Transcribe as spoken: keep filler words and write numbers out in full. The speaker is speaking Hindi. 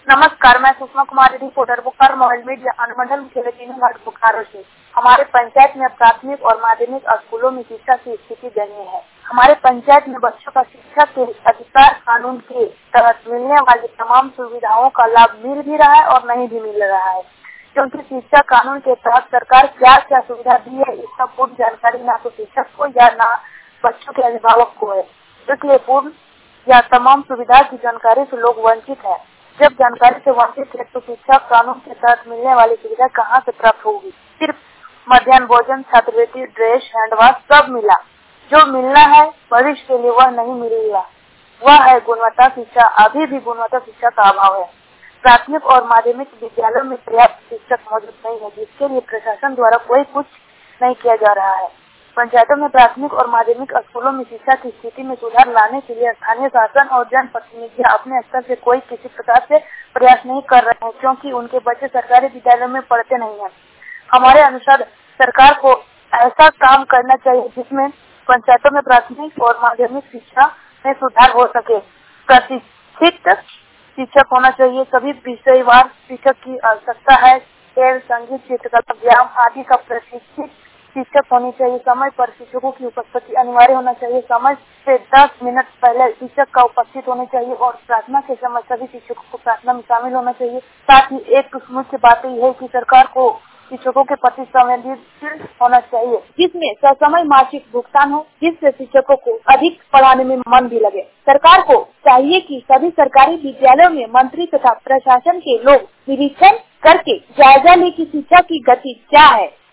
नमस्कार, मैं Sushma Kumari reporter Bokaro mobile media अनुमंडल मुख्यालय तीनों घाट बोकारो से। हमारे पंचायत में प्राथमिक और माध्यमिक स्कूलों में शिक्षा की स्थिति दयनीय है। हमारे पंचायत में बच्चों का शिक्षा के अधिकार कानून के तहत मिलने वाली तमाम सुविधाओं का लाभ मिल भी रहा है और नहीं भी मिल रहा है, क्योंकि शिक्षा कानून के तहत सरकार क्या क्या सुविधा दी है इसका पूर्ण जानकारी न तो शिक्षक को या न बच्चों के अभिभावक को है। इसलिए पूर्ण या तमाम सुविधा की जानकारी से लोग वंचित है। जब जानकारी से वंचित है तो शिक्षा कानून के तहत मिलने वाली सुविधा कहाँ से प्राप्त होगी। सिर्फ मध्याह्न भोजन, छात्रवृत्ति, ड्रेस, हैंडवाश सब मिला, जो मिलना है भविष्य के लिए वह नहीं मिलेगा। वह है गुणवत्ता शिक्षा। अभी भी गुणवत्ता शिक्षा का अभाव है। प्राथमिक और माध्यमिक विद्यालयों में पर्याप्त शिक्षक मौजूद नहीं है, जिसके लिए प्रशासन द्वारा कोई कुछ नहीं किया जा रहा है। पंचायतों में प्राथमिक और माध्यमिक स्कूलों में शिक्षा की स्थिति में सुधार लाने के लिए स्थानीय शासन और जनप्रतिनिधियां अपने स्तर से कोई किसी प्रकार से प्रयास नहीं कर रहे हैं, क्योंकि उनके बच्चे सरकारी विद्यालयों में पढ़ते नहीं हैं। हमारे अनुसार सरकार को ऐसा काम करना चाहिए जिसमें पंचायतों में प्राथमिक और माध्यमिक शिक्षा में सुधार हो सके। प्रशिक्षित शिक्षक होना चाहिए। सभी विषयवार शिक्षक की आवश्यकता है। खेल, संगीत, चित्रकला, व्यायाम आदि का प्रशिक्षित शिक्षक होनी चाहिए। समय पर शिक्षकों की उपस्थिति अनिवार्य होना चाहिए। समय से दस मिनट पहले शिक्षक का उपस्थित होना चाहिए और प्रार्थना के समय सभी शिक्षकों को प्रार्थना में शामिल होना चाहिए। साथ ही एक मुख्य बात यह है कि सरकार को शिक्षकों के प्रति संवेदनशील होना चाहिए, जिसमें ससमय मासिक भुगतान हो, जिससे शिक्षकों को अधिक पढ़ाने में मन भी लगे। सरकार को चाहिए कि सभी सरकारी विद्यालयों में मंत्री तथा प्रशासन के लोग निरीक्षण करके जायजा ले कि शिक्षा की गति क्या है।